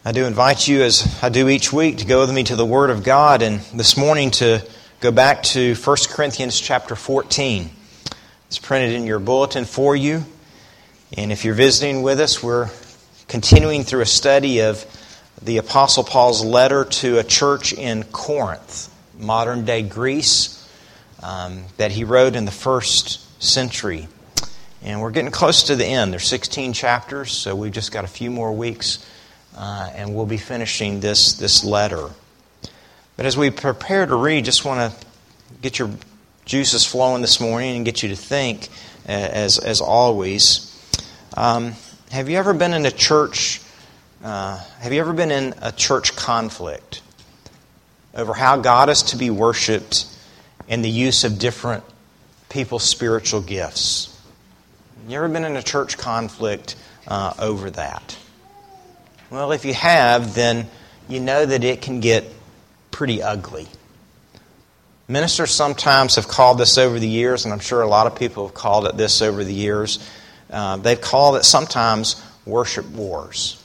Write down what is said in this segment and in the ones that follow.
I do invite you, as I do each week, to go with me to the Word of God, and this morning to go back to 1 Corinthians chapter 14. It's printed in your bulletin for you, and if you're visiting with us, we're continuing through a study of the Apostle Paul's letter to a church in Corinth, modern-day Greece, that he wrote in the first century. And we're getting close to the end. There's 16 chapters, so we've just got a few more weeks, and we'll be finishing this letter. But as we prepare to read, just want to get your juices flowing this morning and get you to think, as always. Have you ever been in a church? Have you ever been in a church conflict over how God is to be worshipped and the use of different people's spiritual gifts? You ever been in a church conflict over that? Well, if you have, then you know that it can get pretty ugly. Ministers sometimes have called this over the years, and I'm sure a lot of people have called it this over the years. They've called it sometimes worship wars.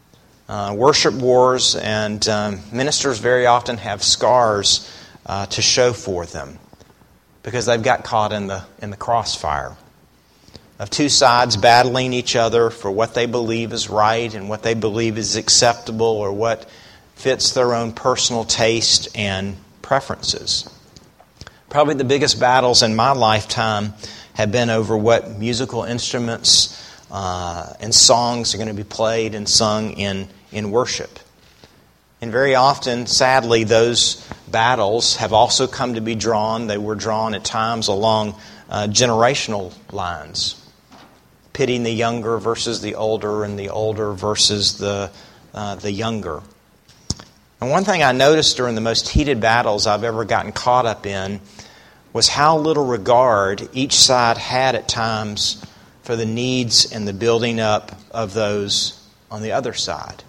Worship wars, and ministers very often have scars to show for them because they've got caught in the crossfire of two sides battling each other for what they believe is right and what they believe is acceptable or what fits their own personal taste and preferences. Probably the biggest battles in my lifetime have been over what musical instruments and songs are going to be played and sung in worship. And very often, sadly, those battles have also come to be drawn. They were drawn at times along generational lines, pitting the younger versus the older and the older versus the younger. And one thing I noticed during the most heated battles I've ever gotten caught up in was how little regard each side had at times for the needs and the building up of those on the other side,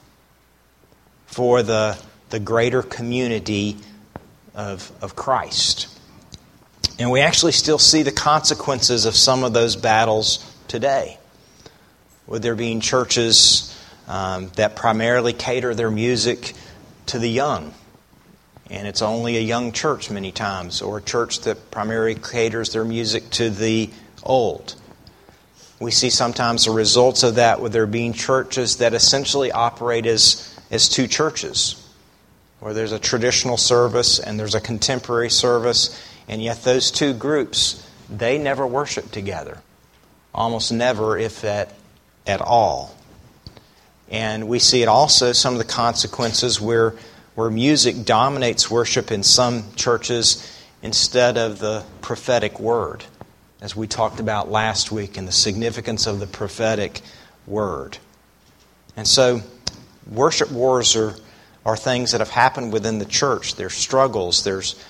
for the greater community of Christ. And we actually still see the consequences of some of those battles today, with there being churches that primarily cater their music to the young. And it's only a young church many times, or a church that primarily caters their music to the old. We see sometimes the results of that with there being churches that essentially operate as two churches, where there's a traditional service and there's a contemporary service, and yet those two groups, they never worship together. Almost never, if at all. And we see it also, some of the consequences where music dominates worship in some churches instead of the prophetic word, as we talked about last week, and the significance of the prophetic word. And so worship wars are things that have happened within the church. There's struggles.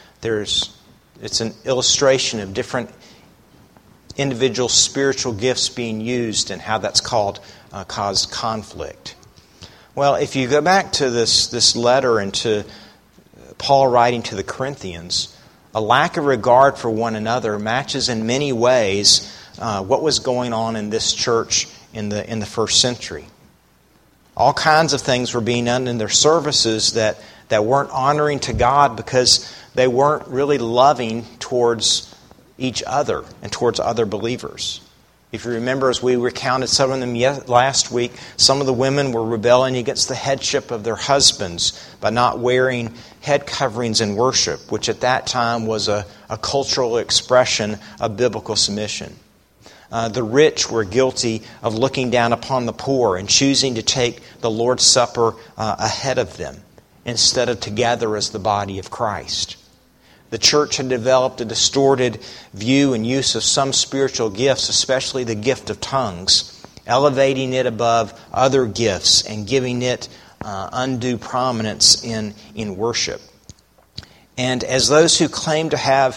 It's an illustration of different individual spiritual gifts being used and how that's caused conflict. Well, if you go back to this letter and to Paul writing to the Corinthians, a lack of regard for one another matches in many ways what was going on in this church in the first century. All kinds of things were being done in their services that weren't honoring to God because they weren't really loving towards each other and towards other believers. If you remember, as we recounted some of them last week, some of the women were rebelling against the headship of their husbands by not wearing head coverings in worship, which at that time was a cultural expression of biblical submission. The rich were guilty of looking down upon the poor and choosing to take the Lord's Supper ahead of them instead of together as the body of Christ. The church had developed a distorted view and use of some spiritual gifts, especially the gift of tongues, elevating it above other gifts and giving it undue prominence in worship. And as those who claim to have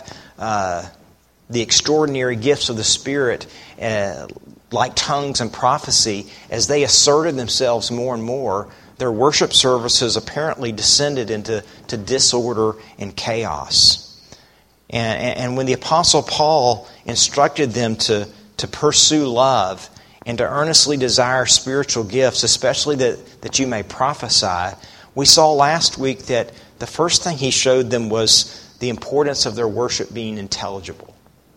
the extraordinary gifts of the Spirit, like tongues and prophecy, as they asserted themselves more and more, their worship services apparently descended into disorder and chaos. And when the Apostle Paul instructed them to pursue love and to earnestly desire spiritual gifts, especially that you may prophesy. We saw last week that the first thing he showed them was the importance of their worship being intelligible,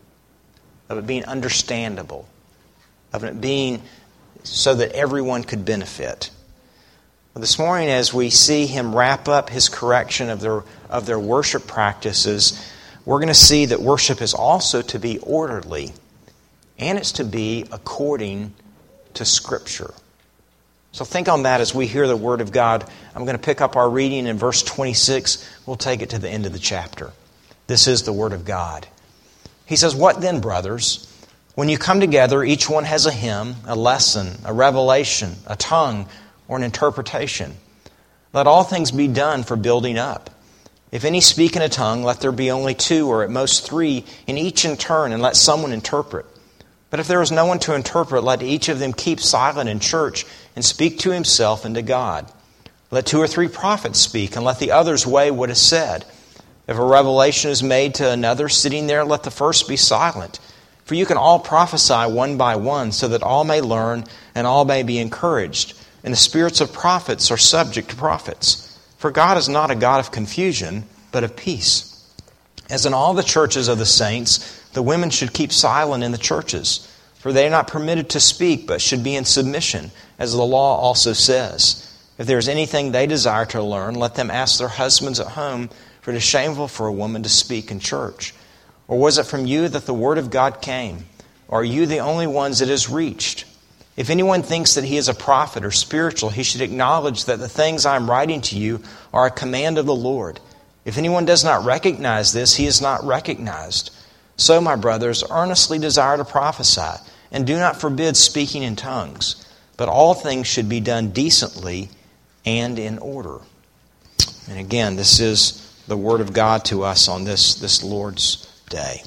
of it being understandable, of it being so that everyone could benefit. Well, this morning, as we see him wrap up his correction of their worship practices, we're going to see that worship is also to be orderly, and it's to be according to Scripture. So think on that as we hear the Word of God. I'm going to pick up our reading in verse 26. We'll take it to the end of the chapter. This is the Word of God. He says, "What then, brothers? When you come together, each one has a hymn, a lesson, a revelation, a tongue, or an interpretation. Let all things be done for building up. If any speak in a tongue, let there be only 2 or at most 3, and each in turn, and let someone interpret. But if there is no one to interpret, let each of them keep silent in church and speak to himself and to God. Let 2 or 3 prophets speak, and let the others weigh what is said. If a revelation is made to another sitting there, let the first be silent. For you can all prophesy one by one, so that all may learn and all may be encouraged. And the spirits of prophets are subject to prophets. For God is not a God of confusion, but of peace. As in all the churches of the saints, the women should keep silent in the churches, for they are not permitted to speak, but should be in submission, as the law also says. If there is anything they desire to learn, let them ask their husbands at home, for it is shameful for a woman to speak in church. Or was it from you that the word of God came? Or are you the only ones it has reached? If anyone thinks that he is a prophet or spiritual, he should acknowledge that the things I am writing to you are a command of the Lord. If anyone does not recognize this, he is not recognized. So, my brothers, earnestly desire to prophesy, and do not forbid speaking in tongues. But all things should be done decently and in order." And again, this is the word of God to us on this Lord's Day.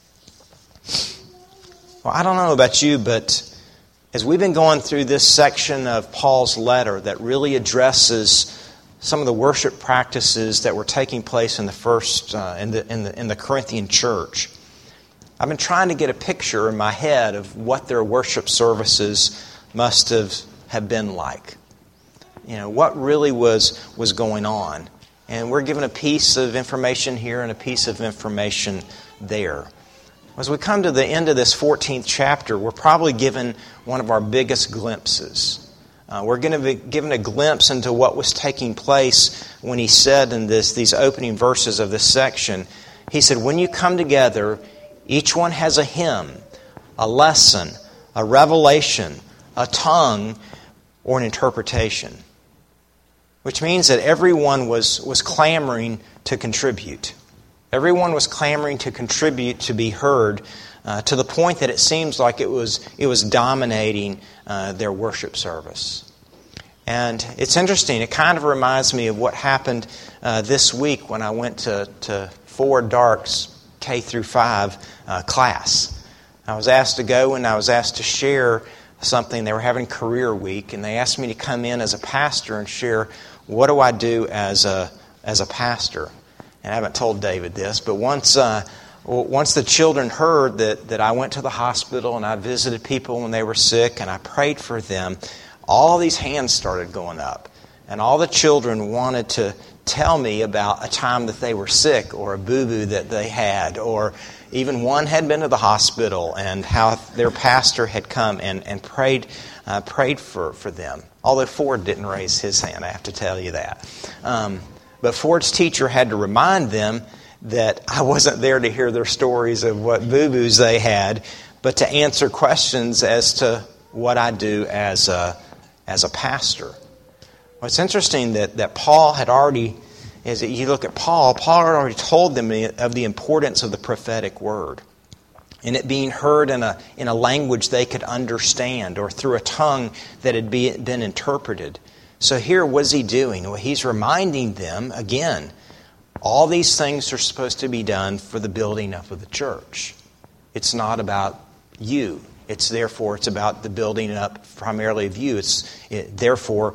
Well, I don't know about you, but as we've been going through this section of Paul's letter that really addresses some of the worship practices that were taking place in the first in the Corinthian church, I've been trying to get a picture in my head of what their worship services must have been like. You know, what really was going on. And we're given a piece of information here and a piece of information there. As we come to the end of this 14th chapter, we're probably given one of our biggest glimpses. We're going to be given a glimpse into what was taking place when he said in these opening verses of this section, he said, "When you come together, each one has a hymn, a lesson, a revelation, a tongue, or an interpretation." Which means that everyone was clamoring to contribute. Everyone was clamoring to contribute, to be heard, to the point that it seems like it was dominating their worship service. And it's interesting. It kind of reminds me of what happened this week when I went to Ford Dark's K through 5 class. I was asked to go and I was asked to share something. They were having career week, and they asked me to come in as a pastor and share what do I do as a pastor. And I haven't told David this, but once the children heard that I went to the hospital and I visited people when they were sick and I prayed for them, all these hands started going up. And all the children wanted to tell me about a time that they were sick or a boo-boo that they had, or even one had been to the hospital and how their pastor had come and prayed for them. Although Ford didn't raise his hand, I have to tell you that. But Ford's teacher had to remind them that I wasn't there to hear their stories of what boo-boos they had, but to answer questions as to what I do as a pastor. Well, it's interesting that Paul had already, as you look at Paul had already told them of the importance of the prophetic word, and it being heard in a language they could understand, or through a tongue that had been interpreted. So here, what is he doing? Well, he's reminding them, again, all these things are supposed to be done for the building up of the church. It's not about you. It's about the building up primarily of you. Therefore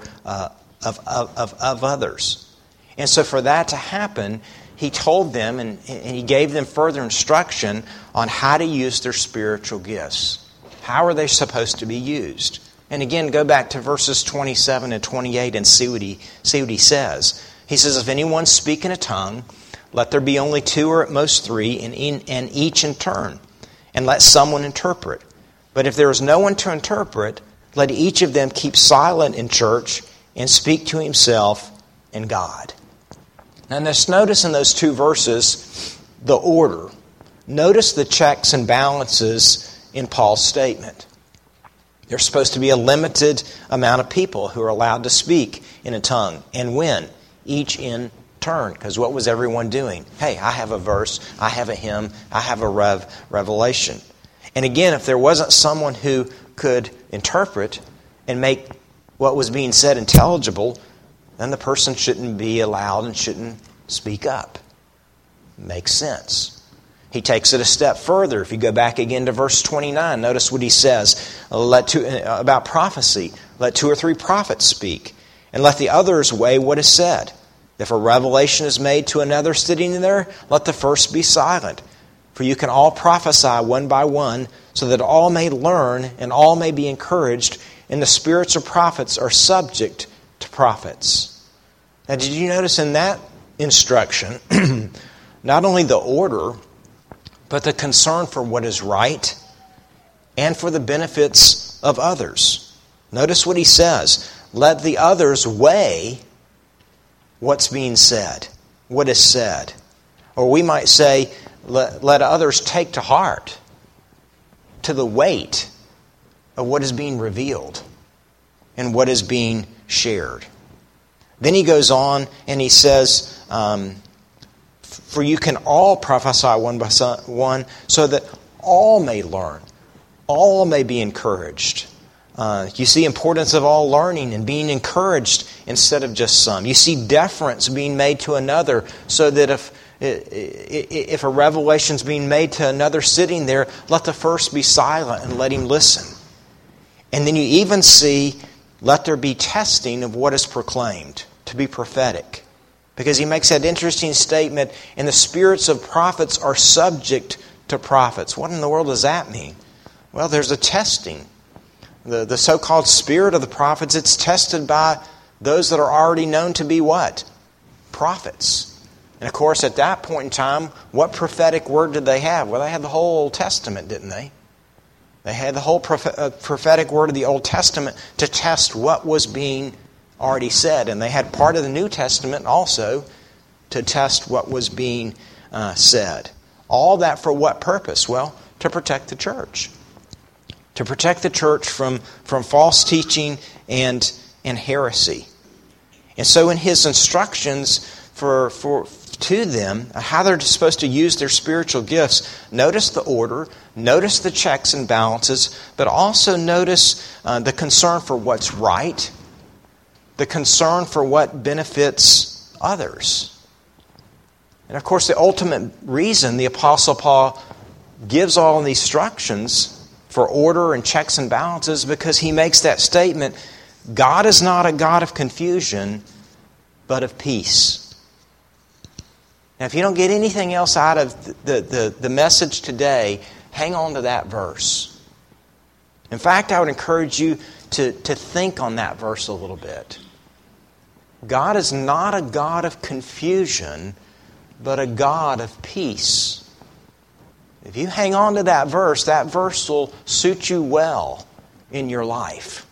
of others. And so for that to happen, he told them and he gave them further instruction on how to use their spiritual gifts. how are they supposed to be used? And again, go back to verses 27 and 28 and see what he says. He says, if anyone speak in a tongue, let there be only 2 or at most 3, and each in turn, and let someone interpret. But if there is no one to interpret, let each of them keep silent in church and speak to himself and God. Now notice in those 2 verses the order. Notice the checks and balances in Paul's statement. There's supposed to be a limited amount of people who are allowed to speak in a tongue. And when? Each in turn. Because what was everyone doing? Hey, I have a verse, I have a hymn, I have a revelation. And again, if there wasn't someone who could interpret and make what was being said intelligible, then the person shouldn't be allowed and shouldn't speak up. Makes sense. He takes it a step further. If you go back again to verse 29, notice what he says about prophecy. Let 2 or 3 prophets speak, and let the others weigh what is said. If a revelation is made to another sitting there, let the first be silent. For you can all prophesy one by one, so that all may learn and all may be encouraged, and the spirits of prophets are subject to prophets. Now, did you notice in that instruction, not only the order, but the concern for what is right and for the benefits of others? Notice what he says. Let the others weigh what's being said, what is said. Or we might say, let others take to heart, to the weight of what is being revealed and what is being shared. Then he goes on and he says, for you can all prophesy one by one, so that all may learn, all may be encouraged. You see importance of all learning and being encouraged instead of just some. You see deference being made to another, so that if a revelation is being made to another sitting there, let the first be silent and let him listen. And then you even see, let there be testing of what is proclaimed, to be prophetic. Because he makes that interesting statement, and the spirits of prophets are subject to prophets. What in the world does that mean? Well, there's a testing. The so-called spirit of the prophets, it's tested by those that are already known to be what? Prophets. And of course, at that point in time, what prophetic word did they have? Well, they had the whole Old Testament, didn't they? They had the whole prophetic word of the Old Testament to test what was being already said. And they had part of the New Testament also to test what was being said. All that for what purpose? Well, to protect the church. To protect the church from false teaching and heresy. And so in his instructions to them, how they're supposed to use their spiritual gifts, notice the order, notice the checks and balances, but also notice the concern for what's right, the concern for what benefits others. And of course, the ultimate reason the Apostle Paul gives all these instructions for order and checks and balances, because he makes that statement, God is not a God of confusion, but of peace. Now, if you don't get anything else out of the message today, hang on to that verse. In fact, I would encourage you to think on that verse a little bit. God is not a God of confusion, but a God of peace. If you hang on to that verse will suit you well in your life.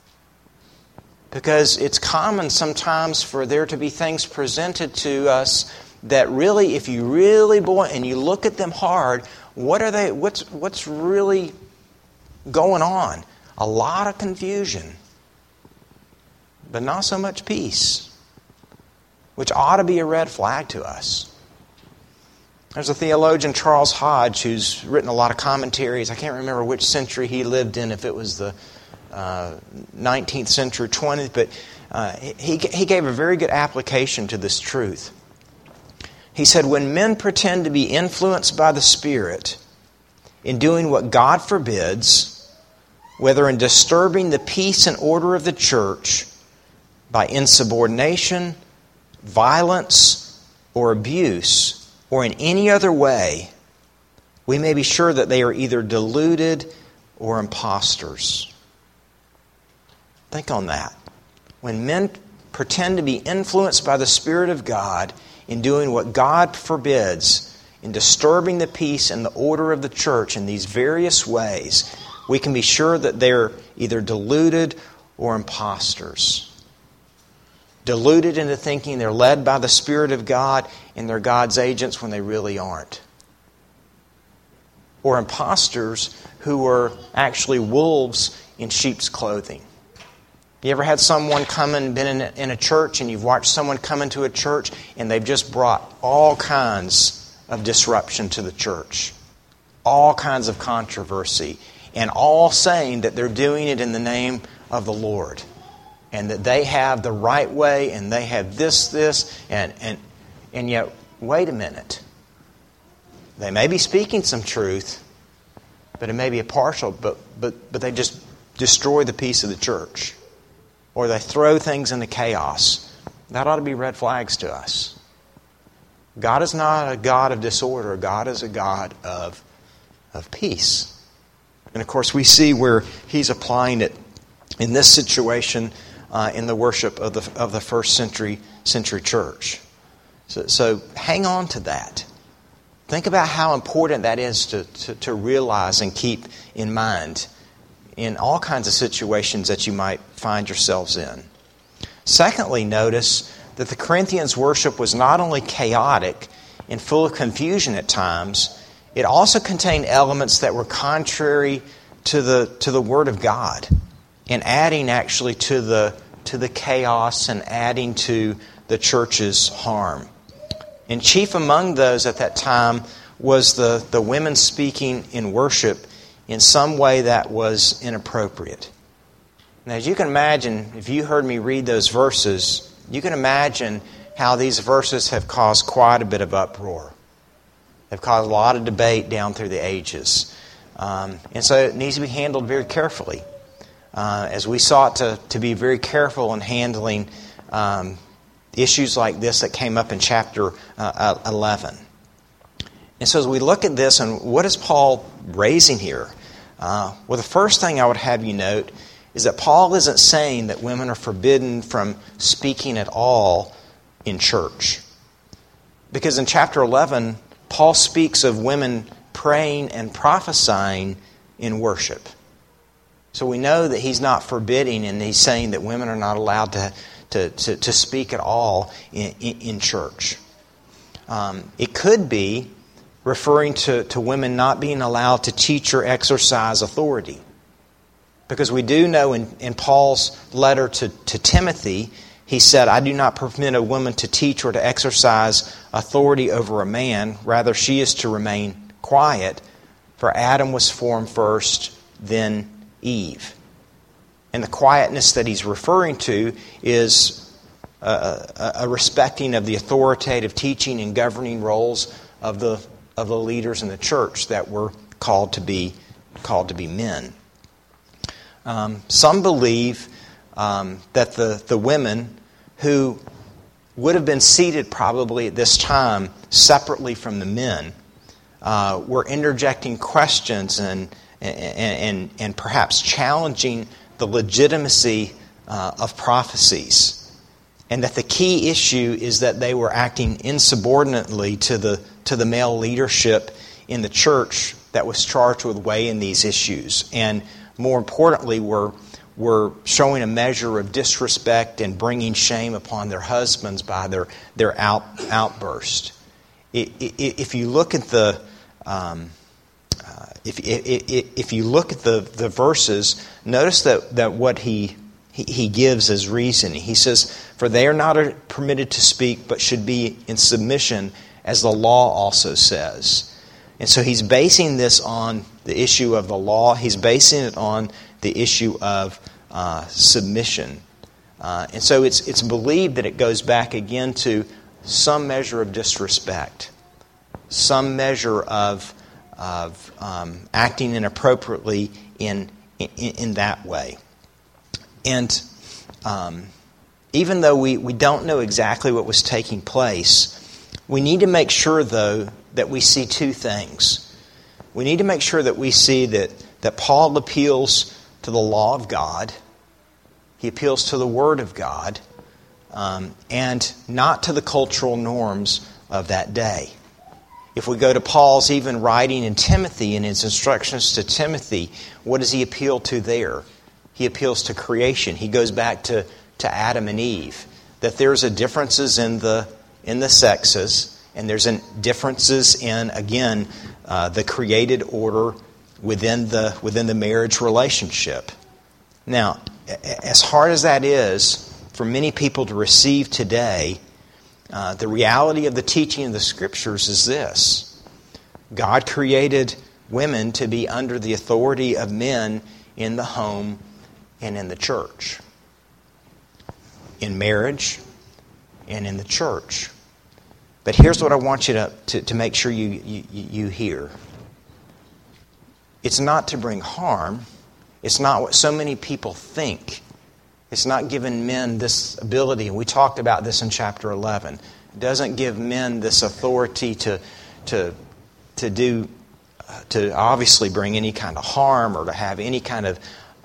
Because it's common sometimes for there to be things presented to us that really, if you really and you look at them hard, what are they? What's really going on? A lot of confusion, but not so much peace, which ought to be a red flag to us. There's a theologian, Charles Hodge, who's written a lot of commentaries. I can't remember which century he lived in, if it was the 19th century, 20th, but he gave a very good application to this truth. He said, when men pretend to be influenced by the Spirit in doing what God forbids, whether in disturbing the peace and order of the church by insubordination, violence, or abuse, or in any other way, we may be sure that they are either deluded or impostors. Think on that. When men pretend to be influenced by the Spirit of God in doing what God forbids, in disturbing the peace and the order of the church in these various ways, we can be sure that they're either deluded or impostors. Deluded into thinking they're led by the Spirit of God and they're God's agents when they really aren't. Or impostors who are actually wolves in sheep's clothing. You ever had someone come and been in a church and you've watched someone come into a church and they've just brought all kinds of disruption to the church, all kinds of controversy, and all saying that they're doing it in the name of the Lord, and that they have the right way, and they have this, and yet, wait a minute. They may be speaking some truth, but it may be a partial, but they just destroy the peace of the church, or they throw things into chaos. That ought to be red flags to us. God is not a God of disorder. God is a God of peace. And of course, we see where He's applying it in this situation in the worship of the first century church. So hang on to that. Think about how important that is to realize and keep in mind in all kinds of situations that you might find yourselves in. Secondly, notice that the Corinthians' worship was not only chaotic and full of confusion at times, it also contained elements that were contrary to the Word of God, and adding actually to the chaos and adding to the church's harm. And chief among those at that time was the women speaking in worship in some way that was inappropriate. Now, as you can imagine, if you heard me read those verses, you can imagine how these verses have caused quite a bit of uproar. They've caused a lot of debate down through the ages. And so it needs to be handled very carefully. As we sought to be very careful in handling issues like this that came up in chapter 11. And so as we look at this, and what is Paul raising here? Well, the first thing I would have you note is that Paul isn't saying that women are forbidden from speaking at all in church. Because in chapter 11, Paul speaks of women praying and prophesying in worship. So we know that he's not forbidding, and he's saying that women are not allowed to speak at all in church. It could be referring to women not being allowed to teach or exercise authority. Because we do know in Paul's letter to Timothy, he said, I do not permit a woman to teach or to exercise authority over a man. Rather, she is to remain quiet. For Adam was formed first, then Eve. And the quietness that he's referring to is a respecting of the authoritative teaching and governing roles of the leaders in the church that were called to be men. Some believe that the women who would have been seated probably at this time separately from the men were interjecting questions and perhaps challenging the legitimacy of prophecies. And that the key issue is that they were acting insubordinately to the male leadership in the church that was charged with weighing these issues. And more importantly, were showing a measure of disrespect and bringing shame upon their husbands by their outburst. If you look at the if you look at the verses, notice that what he gives as reasoning. He says, "For they are not permitted to speak, but should be in submission, as the law also says." And so he's basing this on the issue of the law. He's basing it on the issue of submission. And so it's believed that it goes back again to some measure of disrespect, some measure of acting inappropriately in that way. And even though we don't know exactly what was taking place, we need to make sure, though, that we see two things. We need to make sure that we see that that Paul appeals to the law of God. He appeals to the Word of God, and not to the cultural norms of that day. If we go to Paul's even writing in Timothy, in his instructions to Timothy, what does he appeal to there? He appeals to creation. He goes back to Adam and Eve. That there's differences in the sexes, and there's differences in, again, the created order within the marriage relationship. Now, as hard as that is for many people to receive today, the reality of the teaching of the Scriptures is this. God created women to be under the authority of men in the home and in the church. In marriage and in the church. But here's what I want you to make sure you hear. It's not to bring harm. It's not what so many people think. It's not giving men this ability, and we talked about this in chapter 11. It doesn't give men this authority to obviously bring any kind of harm or to have any kind of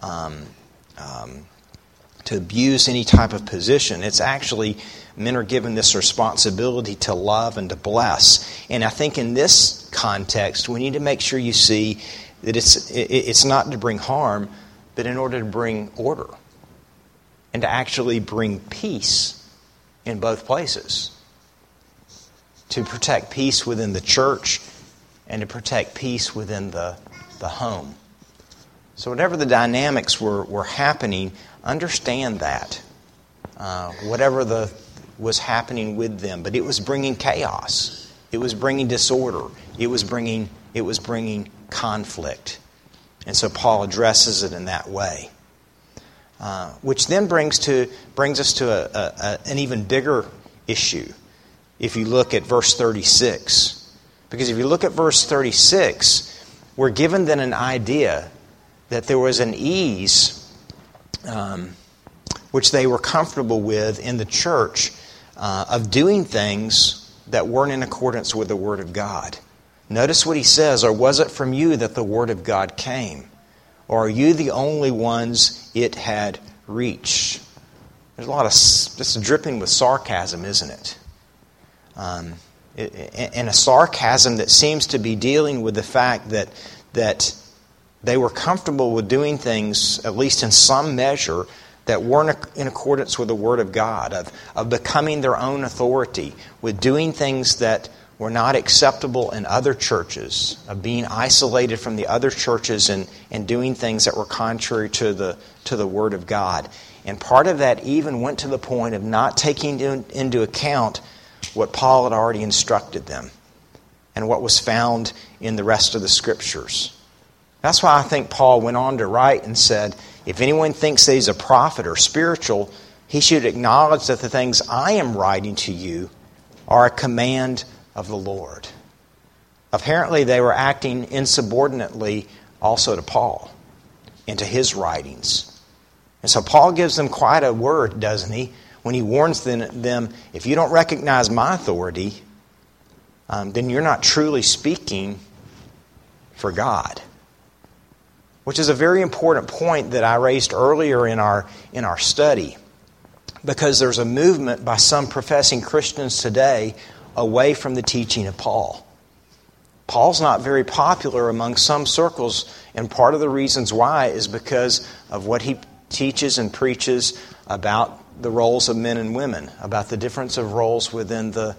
to abuse any type of position. It's actually, men are given this responsibility to love and to bless. And I think in this context, we need to make sure you see that it's not to bring harm, but in order to bring order. And to actually bring peace in both places. To protect peace within the church and to protect peace within the home. So whatever the dynamics were happening, understand that. Whatever was happening with them. But it was bringing chaos. It was bringing disorder. It was bringing conflict. And so Paul addresses it in that way. Which then brings us to an even bigger issue. If you look at verse 36. Because if you look at verse 36, we're given then an idea that there was an ease which they were comfortable with in the church of doing things that weren't in accordance with the Word of God. Notice what he says, or was it from you that the Word of God came? Or are you the only ones it had reached? There's a lot of, just dripping with sarcasm, isn't it? And a sarcasm that seems to be dealing with the fact that they were comfortable with doing things, at least in some measure, that weren't in accordance with the Word of God, of becoming their own authority, with doing things that were not acceptable in other churches, of being isolated from the other churches and doing things that were contrary to the Word of God. And part of that even went to the point of not taking into account what Paul had already instructed them and what was found in the rest of the Scriptures. That's why I think Paul went on to write and said, if anyone thinks that he's a prophet or spiritual, he should acknowledge that the things I am writing to you are a command of the Lord. Apparently they were acting insubordinately also to Paul and to his writings. And so Paul gives them quite a word, doesn't he? When he warns them, if you don't recognize my authority, then you're not truly speaking for God. Which is a very important point that I raised earlier in our study. Because there's a movement by some professing Christians today away from the teaching of Paul. Paul's not very popular among some circles, and part of the reasons why is because of what he teaches and preaches about the roles of men and women, about the difference of roles within the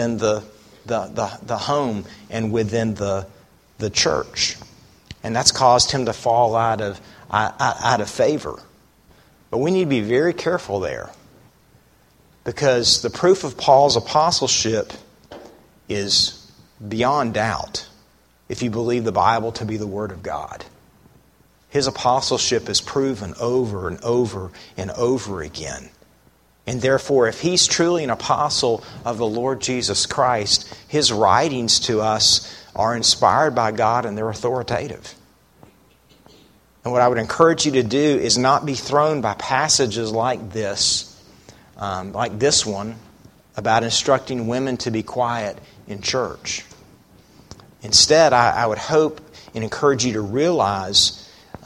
home and within the church. And that's caused him to fall out of favor. But we need to be very careful there. Because the proof of Paul's apostleship is beyond doubt if you believe the Bible to be the Word of God. His apostleship is proven over and over and over again. And therefore, if he's truly an apostle of the Lord Jesus Christ, his writings to us are inspired by God and they're authoritative. And what I would encourage you to do is not be thrown by passages like this one, about instructing women to be quiet in church. Instead, I would hope and encourage you to realize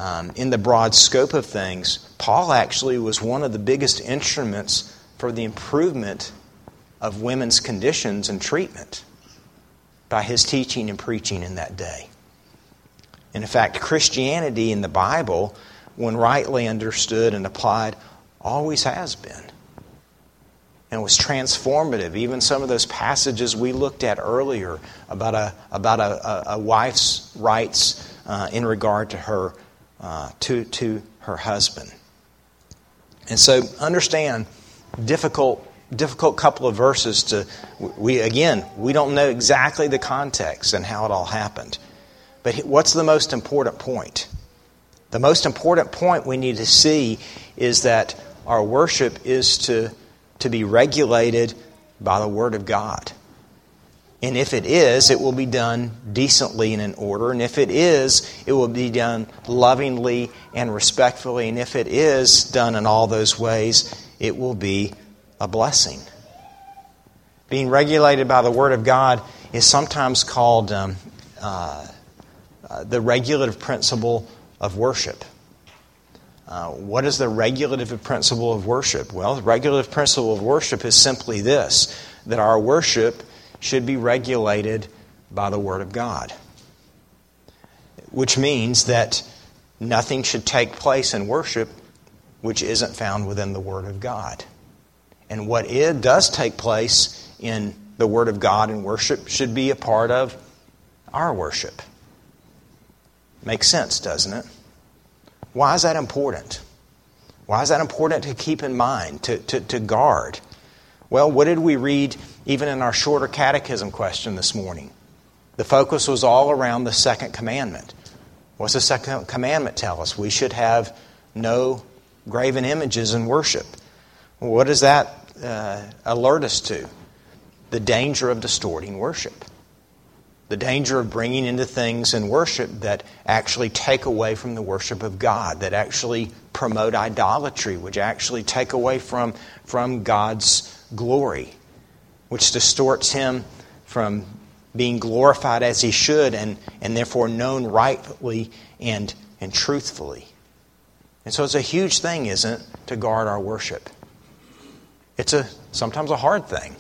in the broad scope of things, Paul actually was one of the biggest instruments for the improvement of women's conditions and treatment by his teaching and preaching in that day. And in fact, Christianity in the Bible, when rightly understood and applied, always has been. And it was transformative. Even some of those passages we looked at earlier about a wife's rights in regard to her to her husband. And so understand, difficult couple of verses we don't know exactly the context and how it all happened. But what's the most important point? The most important point we need to see is that our worship is to be regulated by the Word of God. And if it is, it will be done decently and in order. And if it is, it will be done lovingly and respectfully. And if it is done in all those ways, it will be a blessing. Being regulated by the Word of God is sometimes called the regulative principle of worship. What is the regulative principle of worship? Well, the regulative principle of worship is simply this, that our worship should be regulated by the Word of God. Which means that nothing should take place in worship which isn't found within the Word of God. And what it does take place in the Word of God in worship should be a part of our worship. Makes sense, doesn't it? Why is that important? Why is that important to keep in mind, to guard? Well, what did we read even in our shorter catechism question this morning? The focus was all around the second commandment. What's the second commandment tell us? We should have no graven images in worship. What does that alert us to? The danger of distorting worship. The danger of bringing into things in worship that actually take away from the worship of God, that actually promote idolatry, which actually take away from God's glory, which distorts Him from being glorified as He should and therefore known rightly and truthfully. And so it's a huge thing, isn't it, to guard our worship. It's sometimes a hard thing.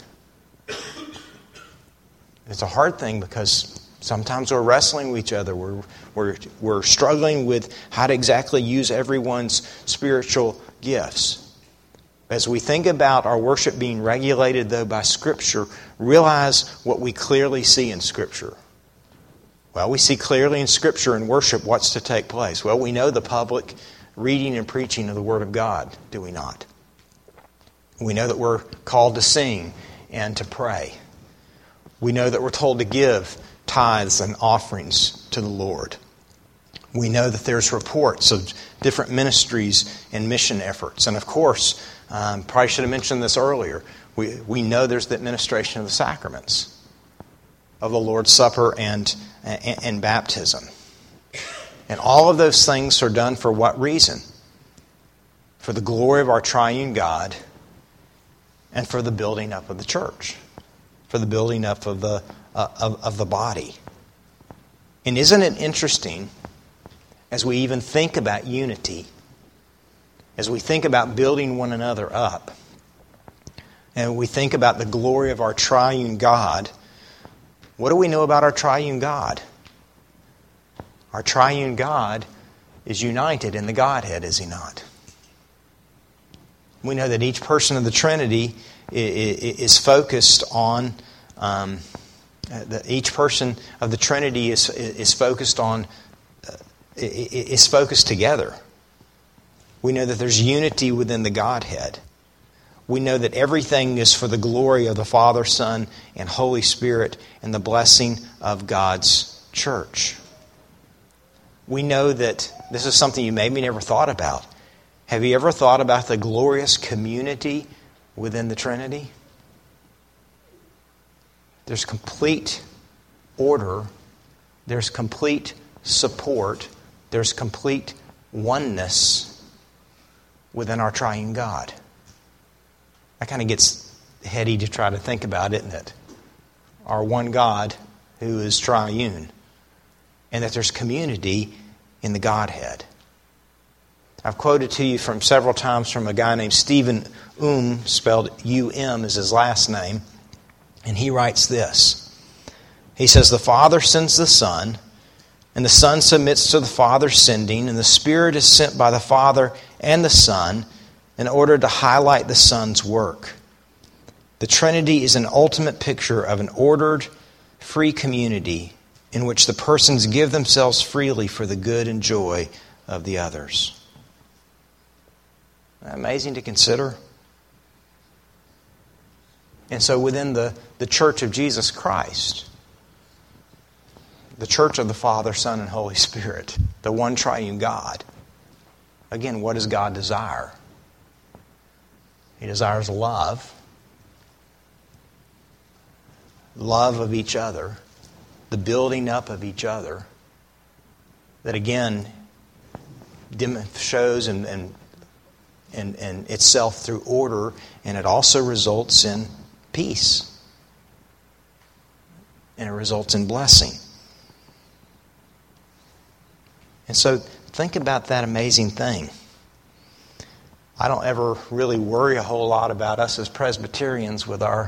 It's a hard thing because sometimes we're wrestling with each other. We're struggling with how to exactly use everyone's spiritual gifts. As we think about our worship being regulated, though, by Scripture, realize what we clearly see in Scripture. Well, we see clearly in Scripture in worship what's to take place. Well, we know the public reading and preaching of the Word of God, do we not? We know that we're called to sing and to pray. We know that we're told to give tithes and offerings to the Lord. We know that there's reports of different ministries and mission efforts. And of course, probably should have mentioned this earlier, we know there's the administration of the sacraments, of the Lord's Supper and baptism. And all of those things are done for what reason? For the glory of our triune God and for the building up of the church. For the building up of the body. And isn't it interesting, as we even think about unity, as we think about building one another up, and we think about the glory of our triune God, what do we know about our triune God? Our triune God is united in the Godhead, is He not? We know that each person of the Trinity is focused on each person of the Trinity is focused on is focused together. We know that there's unity within the Godhead. We know that everything is for the glory of the Father, Son, and Holy Spirit and the blessing of God's church. We know that this is something you maybe never thought about. Have you ever thought about the glorious community within the Trinity? There's complete order. There's complete support. There's complete oneness within our triune God. That kind of gets heady to try to think about, isn't it? Our one God who is triune. And that there's community in the Godhead. I've quoted to you from several times from a guy named Stephen spelled U-M is his last name, and he writes this. He says, "The Father sends the Son, and the Son submits to the Father's sending, and the Spirit is sent by the Father and the Son in order to highlight the Son's work. The Trinity is an ultimate picture of an ordered, free community in which the persons give themselves freely for the good and joy of the others." Isn't that amazing to consider? And so within the Church of Jesus Christ, the Church of the Father, Son, and Holy Spirit, the one triune God, again, what does God desire? He desires love. Love of each other. The building up of each other. That again shows and itself through order, and it also results in peace. And it results in blessing. And so think about that amazing thing. I don't ever really worry a whole lot about us as Presbyterians with our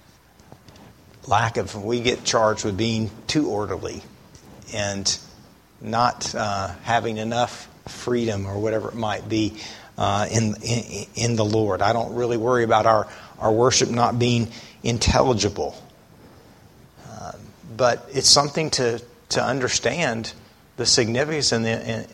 we get charged with being too orderly and not having enough freedom or whatever it might be in the Lord. I don't really worry about our worship not being intelligible. But it's something to understand the significance and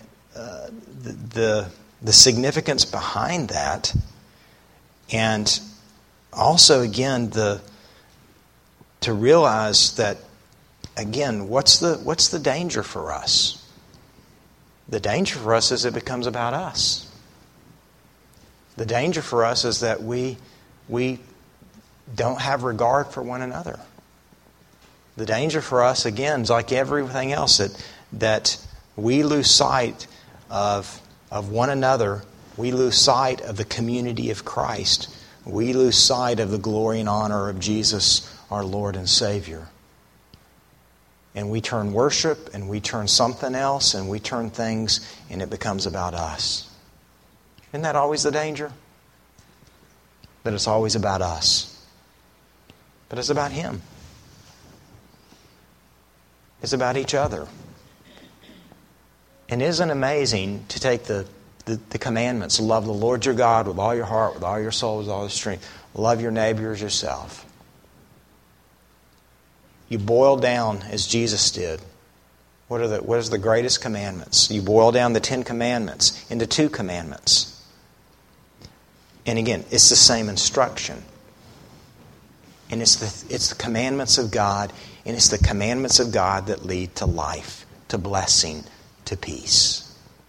the significance behind that, and also again to realize that again what's the danger for us? The danger for us is it becomes about us. The danger for us is that we don't have regard for one another. The danger for us again is like everything else that we lose sight of one another. We lose sight of the community of Christ. We lose sight of the glory and honor of Jesus, our Lord and Savior. And we turn worship, and we turn something else, and we turn things, and it becomes about us. Isn't that always the danger? That it's always about us. But it's about Him. It's about each other. And isn't it amazing to take the commandments, love the Lord your God with all your heart, with all your soul, with all your strength. Love your neighbor as yourself. You boil down, as Jesus did, what is the greatest commandments? You boil down the 10 commandments into 2 commandments. And again, it's the same instruction. And it's the commandments of God, and it's the commandments of God that lead to life, to blessing, to peace.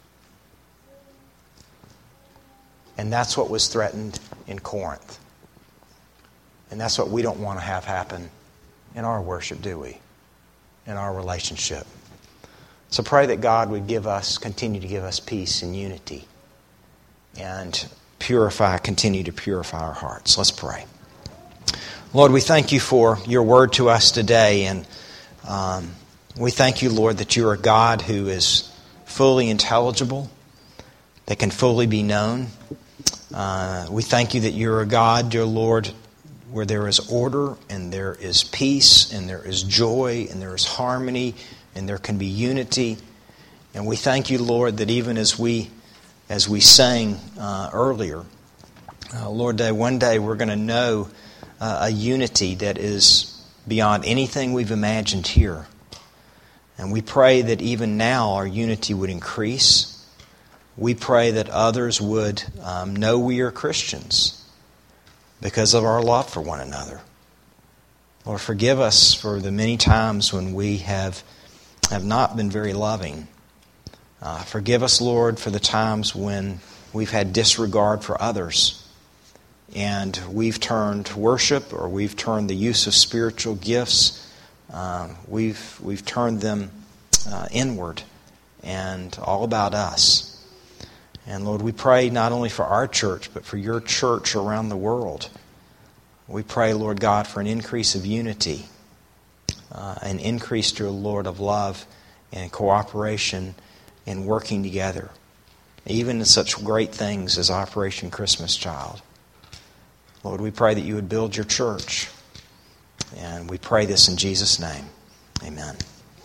And that's what was threatened in Corinth. And that's what we don't want to have happen in our worship, do we? In our relationship. So pray that God would continue to give us peace and unity. And continue to purify our hearts. Let's pray. Lord, we thank you for your word to us today. And we thank you, Lord, that you are a God who is fully intelligible, that can fully be known. We thank you that you're a God, dear Lord, where there is order and there is peace and there is joy and there is harmony and there can be unity. And we thank you, Lord, that even as we sang earlier, Lord, one day we're going to know a unity that is beyond anything we've imagined here. And we pray that even now our unity would increase. We pray that others would know we are Christians because of our love for one another. Lord, forgive us for the many times when we have not been very loving. Forgive us, Lord, for the times when we've had disregard for others and we've turned worship or we've turned the use of spiritual gifts, we've turned them inward and all about us. And Lord, we pray not only for our church, but for your church around the world. We pray, Lord God, for an increase of unity, an increase, dear Lord, of love and cooperation and working together. even in such great things as Operation Christmas Child. Lord, we pray that you would build your church. And we pray this in Jesus' name. Amen.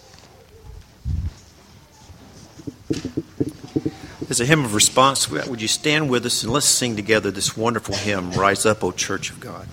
As a hymn of response, would you stand with us and let's sing together this wonderful hymn, Rise Up, O Church of God.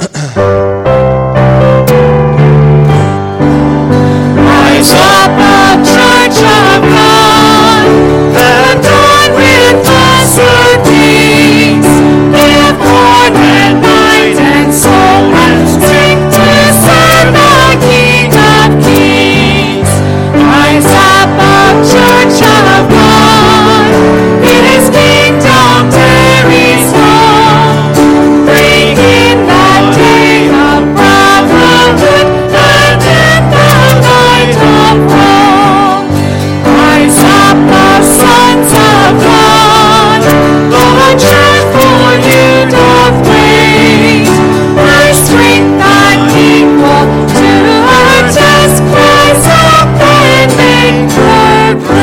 Rise up, O Church of God, adorn with blessed deeds, give corn and mind and soul and strength to serve the King of Kings. Rise up, O Church of God, in His kingdom tarries long, bring in that day of brotherhood and in the light of wrong. Rise up, O sons of God, the truth for you doth wait, by strength unequal to her task, rise up and make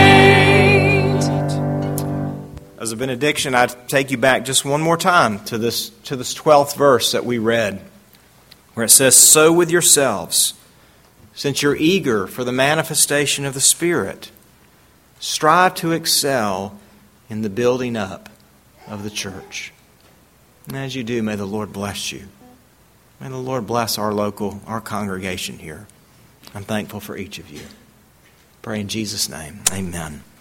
her great. As a benediction, I take you back just one more time to this 12th verse that we read, where it says, "So with yourselves, since you're eager for the manifestation of the Spirit, strive to excel in the building up of the church." And as you do, may the Lord bless you. May the Lord bless our congregation here. I'm thankful for each of you. Pray in Jesus' name. Amen.